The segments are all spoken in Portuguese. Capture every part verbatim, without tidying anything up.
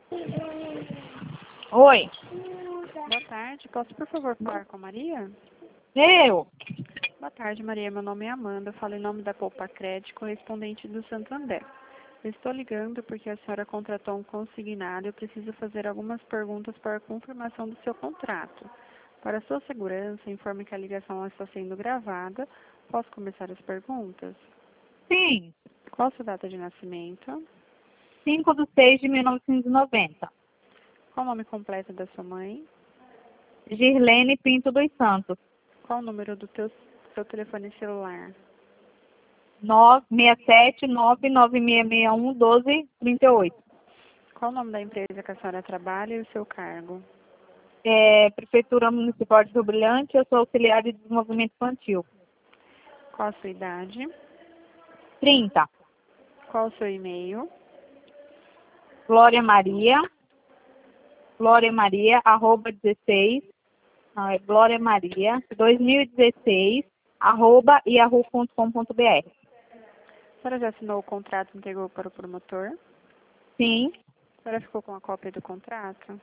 Oi. Boa tarde, posso por favor falar com a Maria? Eu. Boa tarde, Maria. Meu nome é Amanda. Eu falo em nome da Poupa Crédito, correspondente do Santander. Eu estou ligando porque a senhora contratou um consignado e eu preciso fazer algumas perguntas para a confirmação do seu contrato. Para sua segurança, informe que a ligação está sendo gravada. Posso começar as perguntas? Sim. Qual a sua data de nascimento? cinco de seis de mil novecentos e noventa. Qual o nome completo da sua mãe? Girlene Pinto dos Santos. Qual o número do teu, seu telefone celular? nove seis sete nove nove seis seis um um dois três oito. Qual o nome da empresa que a senhora trabalha e o seu cargo? É, Prefeitura Municipal de Rio Brilhante, eu sou auxiliar de desenvolvimento infantil. Qual a sua idade? trinta. Qual o seu e-mail? Glória Maria. Glória Maria, arroba dezesseis. Não, é Glória Maria, dois mil e dezesseis, arroba yahoo ponto com ponto br. A senhora já assinou o contrato e entregou para o promotor? Sim. A senhora ficou com a cópia do contrato?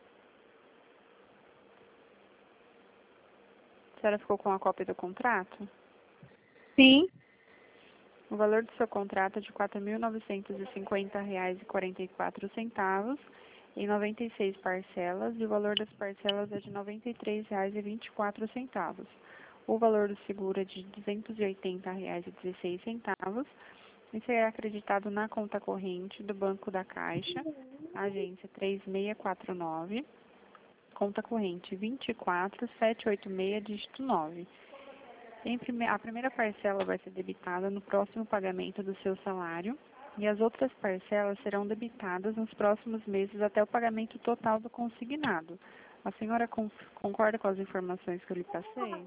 A senhora ficou com a cópia do contrato? Sim. O valor do seu contrato é de quatro mil novecentos e cinquenta reais e quarenta e quatro centavos em noventa e seis parcelas e o valor das parcelas é de noventa e três reais e vinte e quatro centavos. O valor do seguro é de duzentos e oitenta reais e dezesseis centavos e será acreditado na conta corrente do Banco da Caixa, agência três seis quatro nove, conta corrente vinte e quatro setecentos e oitenta e seis, dígito nove. Em prime- A primeira parcela vai ser debitada no próximo pagamento do seu salário e as outras parcelas serão debitadas nos próximos meses até o pagamento total do consignado. A senhora con- concorda com as informações que eu lhe passei?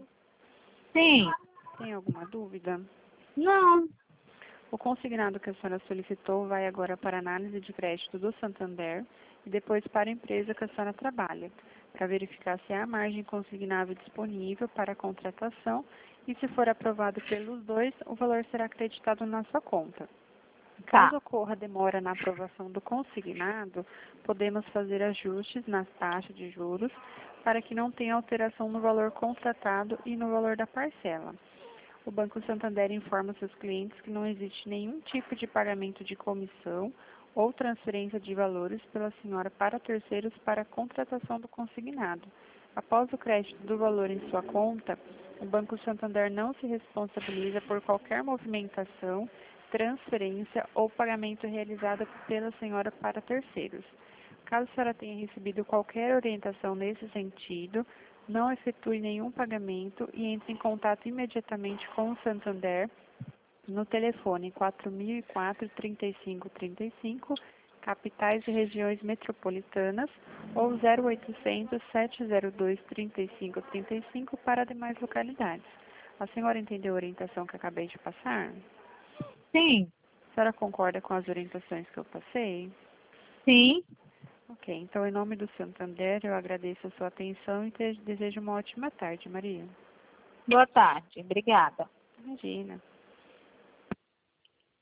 Sim. Tem alguma dúvida? Não. O consignado que a senhora solicitou vai agora para análise de crédito do Santander e depois para a empresa que a senhora trabalha, para verificar se há margem consignável disponível para a contratação e, se for aprovado pelos dois, o valor será acreditado na sua conta. Caso Tá. ocorra demora na aprovação do consignado, podemos fazer ajustes nas taxas de juros para que não tenha alteração no valor contratado e no valor da parcela. O Banco Santander informa seus clientes que não existe nenhum tipo de pagamento de comissão ou transferência de valores pela senhora para terceiros para a contratação do consignado. Após o crédito do valor em sua conta, o Banco Santander não se responsabiliza por qualquer movimentação, transferência ou pagamento realizado pela senhora para terceiros. Caso a senhora tenha recebido qualquer orientação nesse sentido, não efetue nenhum pagamento e entre em contato imediatamente com o Santander no telefone quatro mil e quatro, trinta e cinco trinta e cinco, capitais e regiões metropolitanas, ou zero oitocentos, sete zero dois, trinta e cinco trinta e cinco para demais localidades. A senhora entendeu a orientação que acabei de passar? Sim. A senhora concorda com as orientações que eu passei? Sim. Ok, então em nome do Santander eu agradeço a sua atenção e te desejo uma ótima tarde, Maria. Boa tarde. Obrigada. Imagina.